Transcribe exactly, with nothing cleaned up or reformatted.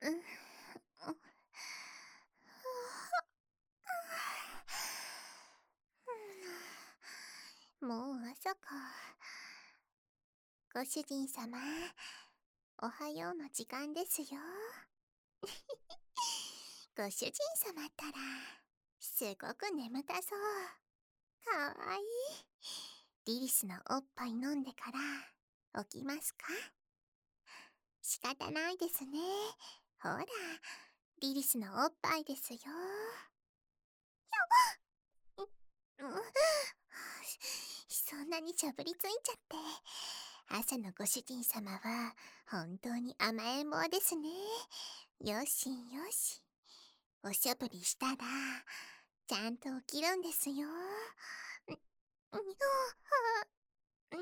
うん。もう朝か。ご主人様、おはようの時間ですよ。ご主人様ったら、すごく眠たそう。かわいい。リリスのおっぱい飲んでから起きますか？仕方ないですね。ほら、リリスのおっぱいですよ。うん、そんなにしゃぶりついちゃって。朝のご主人様は本当に甘えん坊ですね。よしよし。おしゃぶりしたら、ちゃんと起きるんですよ。うん、うん、うん、